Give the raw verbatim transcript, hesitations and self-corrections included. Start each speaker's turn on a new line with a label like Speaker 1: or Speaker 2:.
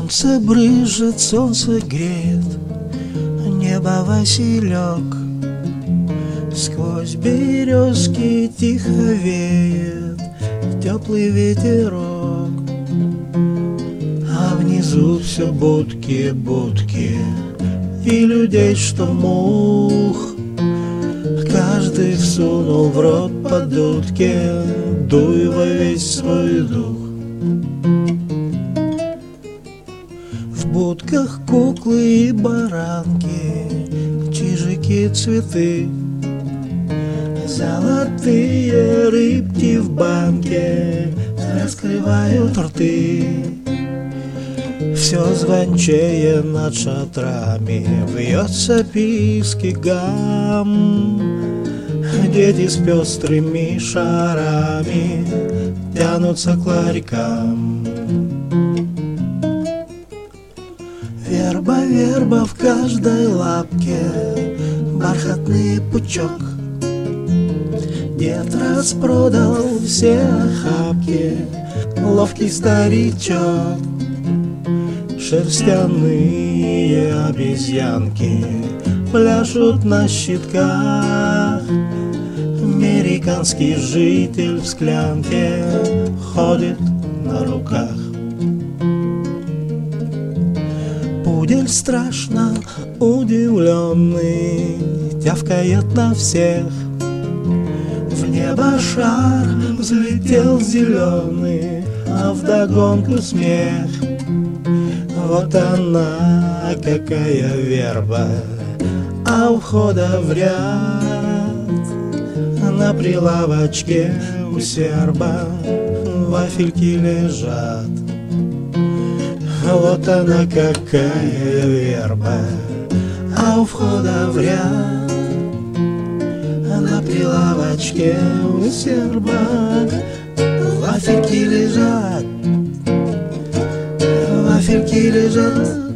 Speaker 1: Солнце брызжет, солнце греет, небо василек. Сквозь березки тихо веет теплый ветерок. А внизу все будки, будки и людей, что мух. Каждый всунул в рот по дудке, дуй во весь свой дух. В будках куклы и баранки, чижики, цветы, золотые рыбки в банке раскрывают рты. Все звончее над шатрами вьется писки гам. Дети с пестрыми шарами тянутся к ларькам. Верба, верба в каждой лапке, бархатный пучок. Дед распродал все охапки, ловкий старичок. Шерстяные обезьянки пляшут на щитках. Американский житель в склянке ходит на руках. Пудель страшно удивленный тявкает на всех. В небо шар взлетел зеленый, а вдогонку смех. Вот она, какая верба, а у входа в ряд на прилавочке у серба вафельки лежат. Вот она, какая верба, а у входа в ряд на прилавочке у серба вафельки лежат. Вафельки лежат.